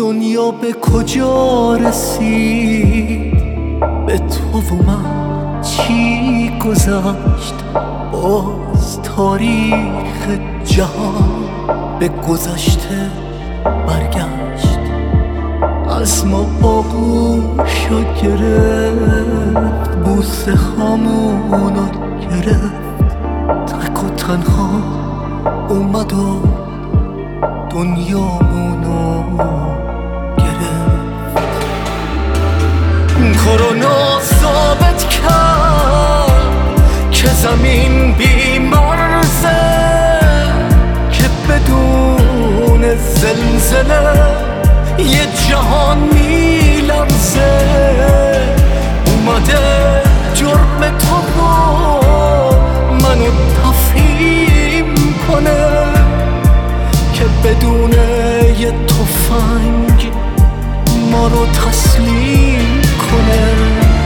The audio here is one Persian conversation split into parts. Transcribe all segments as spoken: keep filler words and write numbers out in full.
دنیا به کجا رسید، به تو و من چی گذشت. باز تاریخ جهان به گذشته برگشت، از ما آغوشو گرفت، بوسه هامونو گرفت، تک و تنها اومد و دنیامونو گرفت. کرونا ثابت کرد که زمین بی مرزه، که بدون زلزله یه جهان میلرزه. اومده جرم تو رو منو تفهیم کنه، که بدون یه تفنگ ما رو تسلیم کنه.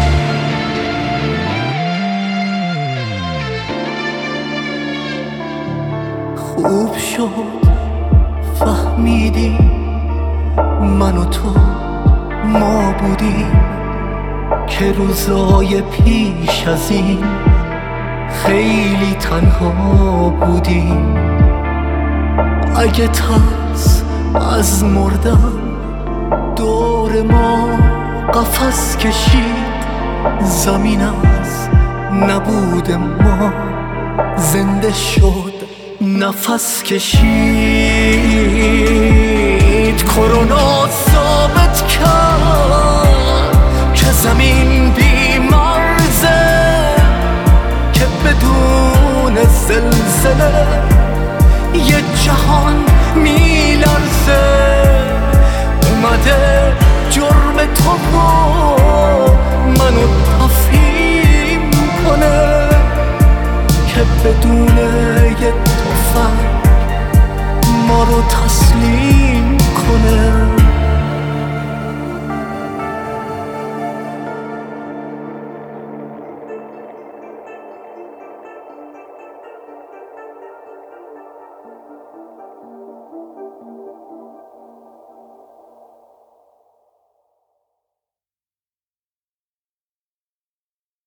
خوب شد فهمیدی من و تو ما بودیم، که روزای پیش از این خیلی تنها بودیم. اگه ترس از مردن دور ما قفس کشید، زمین از نبود ما زنده شد نفس کشید. کرونا